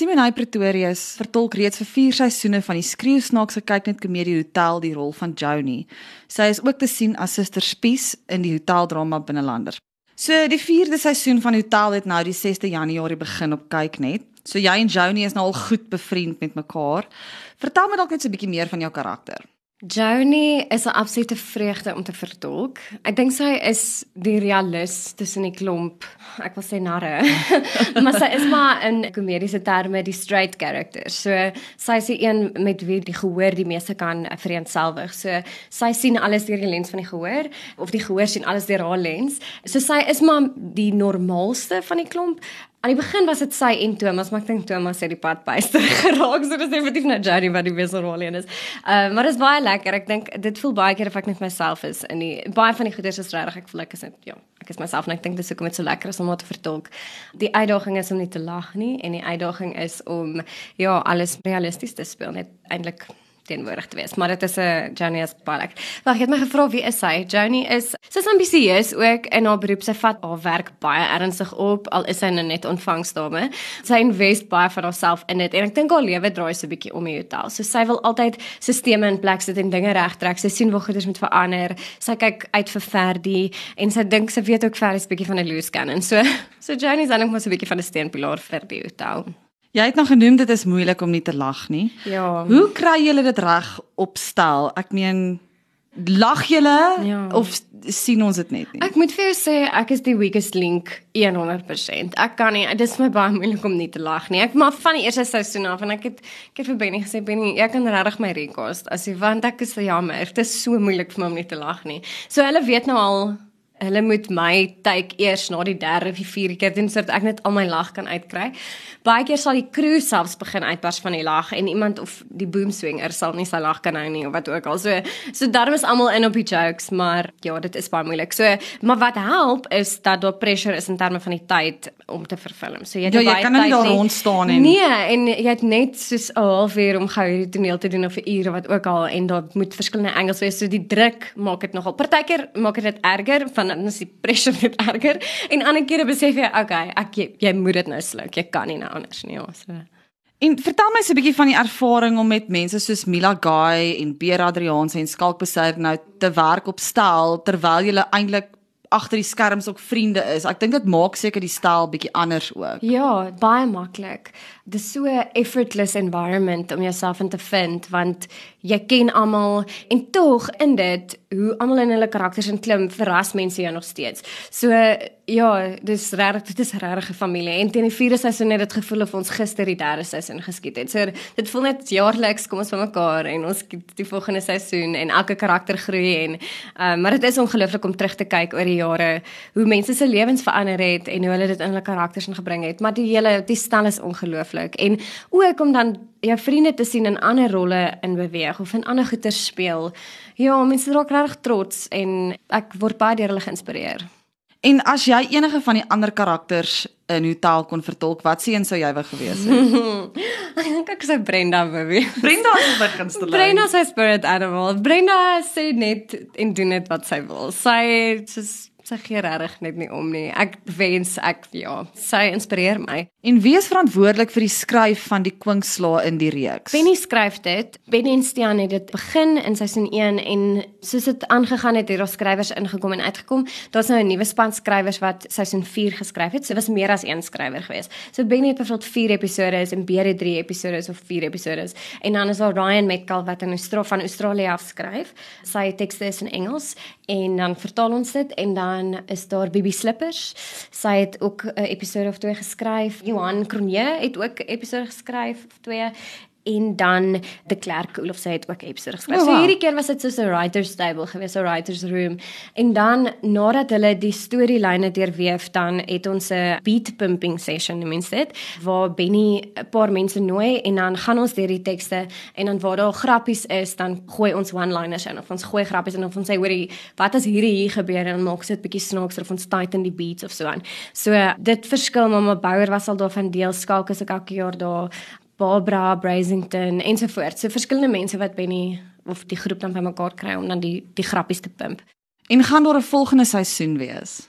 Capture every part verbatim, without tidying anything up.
Simonai Pretorius vertolk reeds vir vier seisoene van die skreeusnaakse kyknet-komedie Hotel die rol van Joni. Sy is ook te sien as Suster Spies in die hoteldrama Binnelanders. So die vierde seisoen van Hotel het nou die sesde Januarie begin op Kyknet. So jy en Joni is nou al goed bevriend met mekaar. Vertel my dalk net so 'n bietjie meer van jou karakter. Joni is 'n absolute vreugde om te vertolk. Ek dink sy is die realist tussen die klomp, ek wil sê narre, maar sy is maar in komediese terme die straight character. So sy is die een met wie die gehoor die meeste kan vereenselwig. So sy sien alles deur die lens van die gehoor, of die gehoor sien alles deur haar lens. So sy is maar die normaalste van die klomp. Aan die begin was dit sy en Thomas, maar ek dink Thomas het die pad byster geraak, so dis definitief nou Joni wat die beste rol een is. Uh, maar dit is baie lekker, ek dink, dit voel baie keer of ek net myself is, en die, baie van die goeders is regtig, ek voel ek is net, ja, ek is myself, en ek dink dis hoekom dit so lekker is om wat te vertolk. Die uitdaging is om nie te lag nie, en die uitdaging is om, ja, alles realisties te speel, net eintlik teenwoordig te wees, maar dit is 'n uh, Joni is baie lekker. Wag, jy het my gevra wie is sy? Joni is, sy is ambisieus ook in haar beroep, sy vat haar werk baie ernstig op, al is sy nou net ontvangsdame. Sy invest baie van haarself in dit, en ek dink haar lewe draai so 'n bietjie om die hotel. So sy wil altyd sisteme in plek sit en dinge regtrek. Sy sien waar goeders moet verander. Sy kyk uit vir Ferdi en sy dink sy weet ook Ferdi is 'n bietjie van 'n loose cannon. So so Joni is eintlik maar so 'n bietjie van 'n steunpilaar vir die hotel. Jy het nou genoem dit is moeilik om nie te lag nie. Ja. Hoe kry julle dit reg op stel? Ek meen, lag julle Ja. of sien ons dit net nie? Ek moet vir jou sê, ek is die weakest link honderd persent. Ek kan nie, dit is my baie moeilik om nie te lag nie. Ek maar van die eerste seisoen af, en ek het, ek het vir Benny gesê, Benny, jy kan regtig my recast, as jy, want ek is jammer, dit is so moeilik vir my om nie te lag nie. So hulle weet nou al, hulle moet my take eers na die derde of die vierde keer doen, sodat ek net al my lag kan uitkry. Baie keer sal die crew selfs begin uitbars van die lag, en iemand of die boomswinger sal nie sy lag kan hou nie, of wat ook al. So, so daarom is almal in op die jokes, maar ja, dit is baie moeilik. So, maar wat help, is dat daar pressure is in terme van die tyd om te verfilm. So, jy het Ja, jy baie kan nie tyd daar nie- rond staan en- Nee, en jy het net soos 'n halfuur om gou hierdie toneel te doen, of 'n uur, of wat ook al, en daar moet verskillende angles wees, so die druk maak dit nogal, partykeer maak dit erger, van dan is die pressure net erger, en ander kere besef jy, okay, ek, jy, jy moet dit nou sluk, jy kan nie nou anders nie, ja, so. En vertel my so 'n bietjie van die ervaring om met mense soos Mila Guy en Beer Adriaanse en Skalk Besuider nou te werk op stel, terwyl jy eintlik agter die skerms ook vriende is. Ek dink dit maak seker die stel bietjie anders ook. Ja, baie maklik. Dis so 'n effortless environment om jouself in te vind, want jy ken almal, en tog in dit, hoe almal in hulle karakters in klim, verras mense jou nog steeds. So, ja, dis regtig, dit is regtig 'n familie, en teen die vierde seisoen het dit gevoel of ons gister die derde seisoen geskiet het. So, dit voel net jaarliks, kom ons by mekaar, en ons skiet die volgende seisoen, en elke karakter groei, en, uh, maar dit is ongelooflik om terug te kyk oor die jare, hoe mense se lewens verander het, en hoe hulle dit in hulle karakters ingebring het, maar die hele, die stel is ongelooflik, en ook om dan jou vriende te sien in ander rolle in beweeg, of in ander goeie speel. Ja, mense raak regtig trots, en ek word baie deur hulle geïnspireer. En as jy enige van die ander karakters in Hotel kon vertolk, wat se een sou jy wou gewees het? Ek dink ek sê Brenda, baby. Brenda is my gunsteling. Brenda is sy spirit animal. Brenda sê net en doen net wat sy wil. Sy, sy, sy gee regtig net nie om nie. Ek wens, ek, ja, sy inspireer my. En wie is verantwoordelik vir die skryf van die kwinkslae in die reeks? Benny skryf dit. Benny en Stian het dit begin in seisoen een, en soos dit aangegaan het, het daar skrywers ingekom en uitgekom. Daar's nou 'n nuwe span skrywers wat seisoen vier geskryf het. So was meer as een skrywer gewees. So Benny het byvoorbeeld vier episodes, en Beer het drie episodes of vier episodes. En dan is daar Ryan Metcalf wat in Austra van Australië af skryf. Sy tekste is in Engels, en dan vertaal ons dit, en dan is daar Bibi Slippers. Sy het ook 'n episode of twee geskryf. Johan Cronje het ook 'n episode geskryf of twee, en dan De Klerk of sy het ook 'n episode geskryf. Oh, wow. So hierdie keer was dit soos 'n writer's table gewees, 'n writer's room. En dan nadat hulle die storielyne deurweef, dan het ons 'n beat pumping session, noem mens dit, waar Benny 'n paar mense nooi, en dan gaan ons deur die tekste, en dan waar daar grappies is, dan gooi ons one-liners in, of ons gooi grappies in, of ons sê, hoorie, wat as hierdie hier gebeur, en dan maak ons dit bietjie snaakser, of ons tighten die beats of so aan. So dit verskil, Mama Bouwer was al daar van deel, Skalk is ook elke jaar daar, Barbara, Brasington, ensovoort. So verskillende mense wat Benny, of die groep dan by mekaar kry, om dan die, die grappies te pimp. En gaan daar 'n volgende seisoen wees?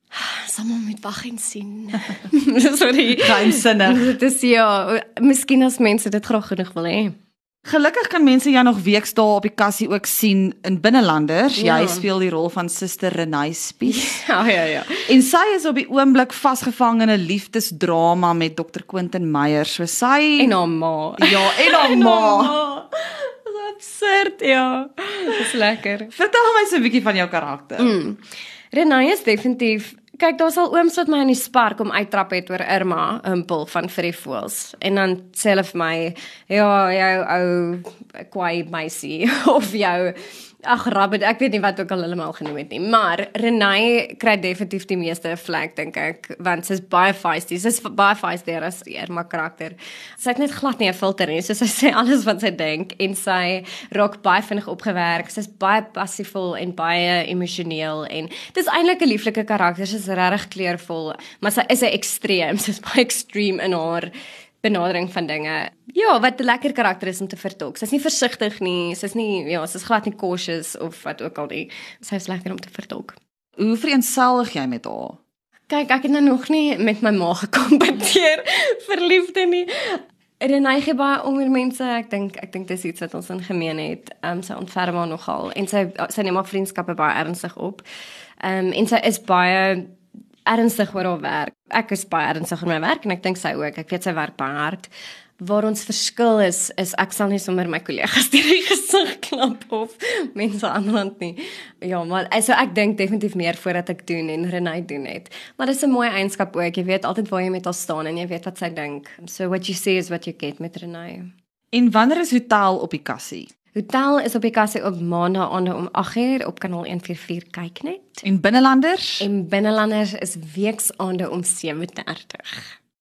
Sal maar moet wag en sien. Sorry. Geheimsinnig. Dit is ja, miskien as mense dit graag genoeg wil hê. Gelukkig kan mense jou nog weksdae op die kassie ook sien in Binnelanders. Ja. Jy speel die rol van Suster Renay Spies. Ja, ja, ja. En sy is op die oomblik vasgevang in 'n liefdesdrama met dokter Quentin Meyer. So sy En haar ma. ja, en haar ma. Dis absurd, ja. Dis lekker. Vertel my so 'n bietjie van jou karakter. Mm. Renay is definitief Kyk, daar's al ooms wat my in die spark om uittrap het oor Irma, Humpel van Frefools. En dan sê hulle vir my, ja, jou ou kwaai meisie of jou ag rabbit, ek weet nie wat ook al hulle mal genoem het nie. Maar Renay kry definitief die meeste vlek dink ek, want sy's baie feisty. Sy's baie feisty as Irma karakter. Sy het net glad nie 'n filter nie. So sy sê alles wat sy dink en sy raak baie vinnig opgewerk. Sy's baie passievol en baie emosioneel en dis eintlik 'n lieflike karakter. Sy's regtig kleurvol, maar sy is 'n ekstreem. Sy's baie extreme in haar benadering van dinge. Ja, wat 'n lekker karakter is om te vertolk. Sy's nie versigtig nie, sy's nie ja, sy's glad nie cautious of wat ook al nie. Sy's lekker om te vertolk. Hoe vereenselwig jy met haar? Kyk, ek het nou nog nie met my ma gekompeteer vir liefde nie. Renay gee baie om oor mense. Ek dink ek dink dis iets wat ons in gemeen het. Ehm um, sy ontferm haar nogal en sy sy neem haar vriendskappe baie ernstig op. Ehm um, en sy is baie ernstig oor haar werk. Ek is baie ernstig oor my werk en ek dink sy ook. Ek weet sy werk baie hard. Waar ons verskil is, is ek sal nie sommer my kollegas deur die gesig klap of mense aanrand nie. Ja, maar so ek dink definitief meer voordat ek doen en Renay doen het. Maar dis 'n mooi eienskap ook. Jy weet altyd waar jy met haar staan en jy weet wat sy dink. So what you see is what you get met Renay. En wanneer is Hotel op die kassie? Hotel is op die kassie op maandag aande om agt uur op kanaal een vyf vier kyk net. En Binnelanders? En Binnelanders is weeksaande om sewe dertig.